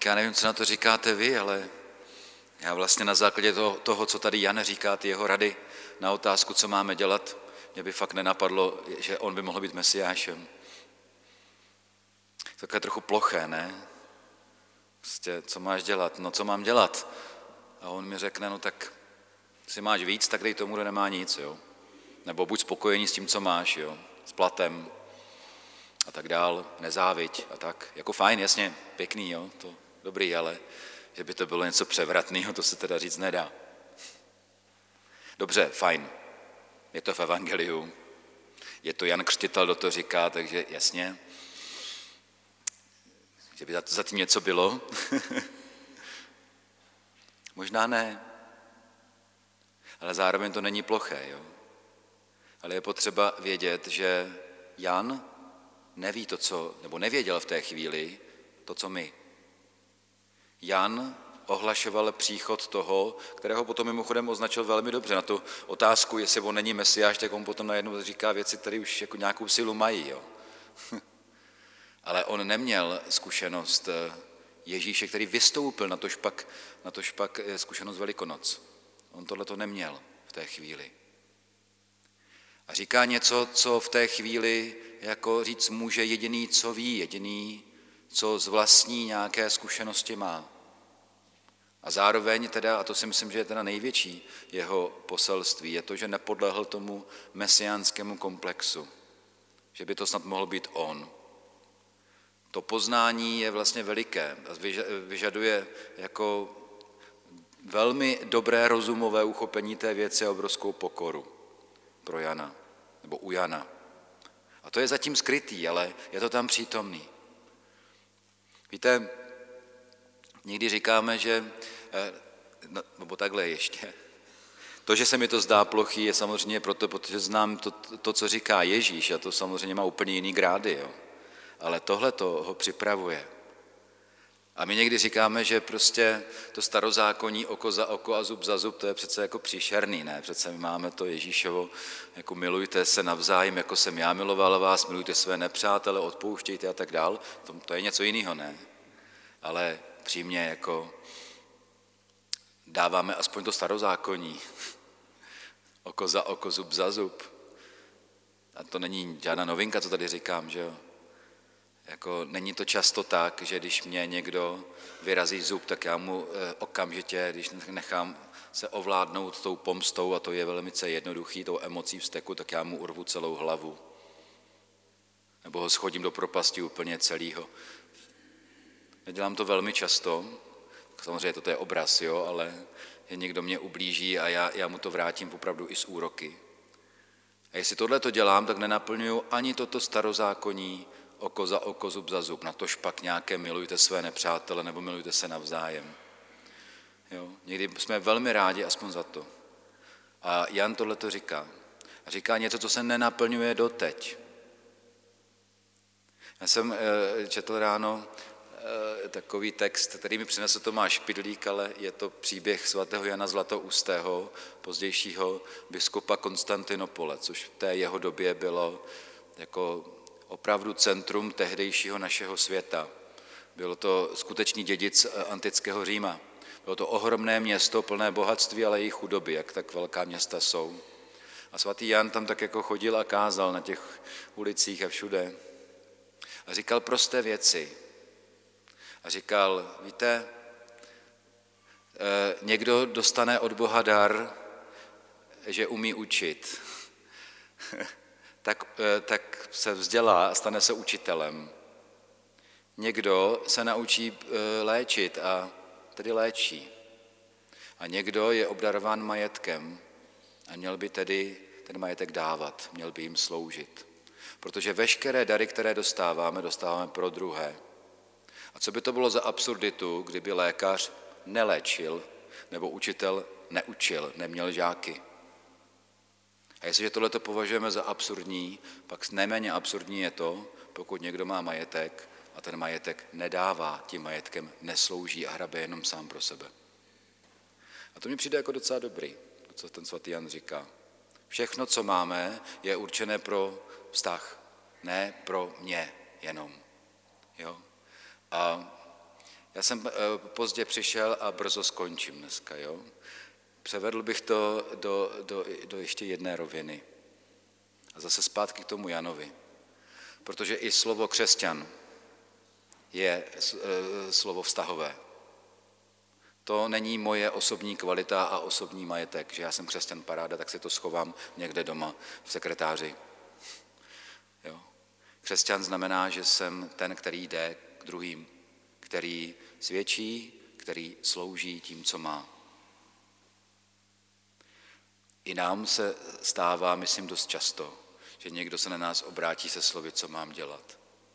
Tak já nevím, co na to říkáte vy, ale já vlastně na základě toho, co tady Jan říká, ty jeho rady na otázku, co máme dělat, mě by fakt nenapadlo, že on by mohl být mesiášem. Takové trochu ploché, ne? Prostě, co máš dělat? No, co mám dělat? A on mi řekne, no tak si máš víc, tak dej tomu, kdo nemá nic, jo? Nebo buď spokojený s tím, co máš, jo? S platem a tak dál, nezáviď a tak. Jako fajn, jasně, pěkný, jo? To dobrý, ale že by to bylo něco převratného, to se teda říct nedá. Dobře, fajn, je to v evangeliu, je to Jan Křtitel, kdo to říká, takže jasně, že by za tím něco bylo. Možná ne, ale zároveň to není ploché, jo. Ale je potřeba vědět, že Jan neví nebo nevěděl v té chvíli to, co my. Jan ohlašoval příchod toho, kterého potom mimochodem označil velmi dobře. Na tu otázku, jestli on není mesiáš, tak on potom najednou říká věci, které už jako nějakou silu mají. Jo. Ale on neměl zkušenost Ježíše, který vystoupil, natož pak zkušenost Velikonoc. On tohleto neměl v té chvíli. A říká něco, co v té chvíli jako říct může jediný, co ví, jediný, co z vlastní nějaké zkušenosti má. A zároveň teda, a to si myslím, že je teda největší jeho poselství, je to, že nepodlehl tomu mesiánskému komplexu. Že by to snad mohl být on. To poznání je vlastně veliké a vyžaduje jako velmi dobré rozumové uchopení té věci a obrovskou pokoru pro Jana, nebo u Jana. A to je zatím skrytý, ale je to tam přítomný. Víte, někdy říkáme, že, nebo takhle ještě, to, že se mi to zdá plochý, je samozřejmě proto, protože znám to, co říká Ježíš, a to samozřejmě má úplně jiný grády, jo. Ale tohle to ho připravuje. A my někdy říkáme, že prostě to starozákonní oko za oko a zub za zub, to je přece jako příšerný, ne? Přece my máme to Ježíšovo, jako milujte se navzájem, jako jsem já miloval vás, milujte své nepřátele, odpouštějte a tak dál. To je něco jiného, ne? Ale přímě jako dáváme aspoň to starozákonní, oko za oko, zub za zub. A to není žádná novinka, co tady říkám, že jo? Jako není to často tak, že když mě někdo vyrazí zub, tak já mu okamžitě, když nechám se ovládnout tou pomstou, a to je velmi jednoduchý, tou emocí vzteku, tak já mu urvu celou hlavu. Nebo ho schodím do propasti úplně celýho. Nedělám to velmi často, samozřejmě toto je obraz, jo, ale že někdo mě ublíží a já mu to vrátím opravdu i s úroky. A jestli tohle to dělám, tak nenaplňuju ani toto starozákonní oko za oko, zub za zub, natož pak nějaké milujte své nepřátele nebo milujte se navzájem. Jo? Někdy jsme velmi rádi aspoň za to. A Jan tohleto říká. A říká něco, co se nenaplňuje doteď. Já jsem četl ráno takový text, který mi přinesl Tomáš Pidlík, ale je to příběh svatého Jana Zlatoustého, pozdějšího biskupa Konstantinopole, což v té jeho době bylo jako opravdu centrum tehdejšího našeho světa. Bylo to skutečný dědic antického Říma. Bylo to ohromné město, plné bohatství, ale i chudoby, jak tak velká města jsou. A svatý Jan tam tak jako chodil a kázal na těch ulicích a všude. A říkal prosté věci. A říkal, víte, někdo dostane od Boha dar, že umí učit. tak se vzdělá a stane se učitelem. Někdo se naučí léčit a tedy léčí. A někdo je obdarován majetkem a měl by tedy ten majetek dávat, měl by jim sloužit. Protože veškeré dary, které dostáváme pro druhé. A co by to bylo za absurditu, kdyby lékař neléčil nebo učitel neučil, neměl žáky? A jestliže tohleto považujeme za absurdní, pak nejméně absurdní je to, pokud někdo má majetek a ten majetek nedává, tím majetkem neslouží a hrabe jenom sám pro sebe. A to mi přijde jako docela dobrý, to, co ten svatý Jan říká. Všechno, co máme, je určené pro vztah, ne pro mě jenom. Jo? A Já jsem pozdě přišel a brzo skončím dneska, jo? Převedl bych to do ještě jedné roviny. A zase zpátky k tomu Janovi. Protože i slovo křesťan je slovo vztahové. To není moje osobní kvalita a osobní majetek, že já jsem křesťan paráda, tak si to schovám někde doma v sekretáři. Jo. Křesťan znamená, že jsem ten, který jde k druhým, který svědčí, který slouží tím, co má. I nám se stává, myslím, dost často, že někdo se na nás obrátí se slovy, co mám dělat.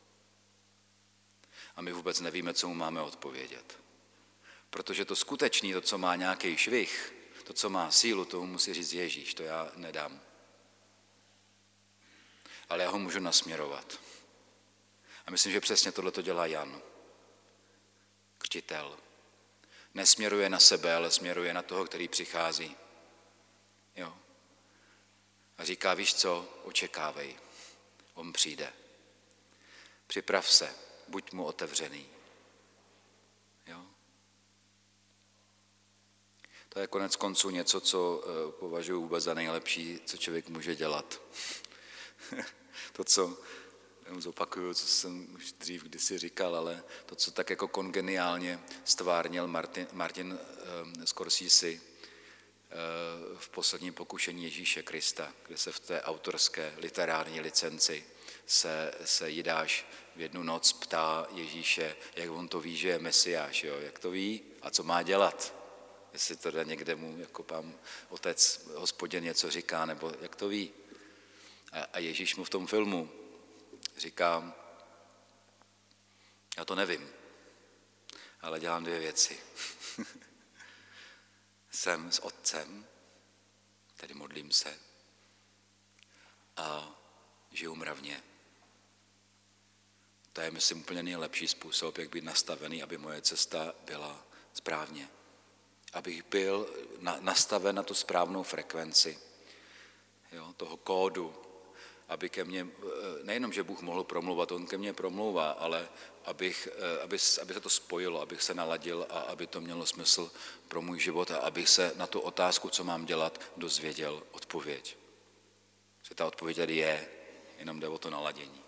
A my vůbec nevíme, co mu máme odpovědět. Protože to skutečný, to, co má nějaký švih, to, co má sílu, tomu musí říct Ježíš, to já nedám. Ale já ho můžu nasměrovat. A myslím, že přesně tohle to dělá Jan, křtitel. Nesměruje na sebe, ale směruje na toho, který přichází. Jo. A říká, víš co, očekávej, on přijde. Připrav se, buď mu otevřený. Jo. To je konec konců něco, co považuji vůbec za nejlepší, co člověk může dělat. To, co zopakuju, co jsem už dřív kdysi říkal, ale to, co tak jako kongeniálně stvárnil Martin Scorsese v posledním pokušení Ježíše Krista, kde se v té autorské literární licenci se Jidáš v jednu noc ptá Ježíše, jak on to ví, že je Mesiáš, jo? Jak to ví a co má dělat. Jestli to někde mu jako pán otec Hospodin něco říká, nebo jak to ví. A Ježíš mu v tom filmu říká, já to nevím, ale dělám dvě věci. Jsem s otcem, tedy modlím se a žiju mravně. To je, myslím, úplně nejlepší způsob, jak být nastavený, aby moje cesta byla správně. Abych byl nastaven na tu správnou frekvenci, jo, toho kódu, aby ke mně, nejenom, že Bůh mohl promluvat, on ke mně promlouvá, ale aby se to spojilo, abych se naladil a aby to mělo smysl pro můj život a abych se na tu otázku, co mám dělat, dozvěděl odpověď. Že ta odpověď tady je, jenom jde o to naladění.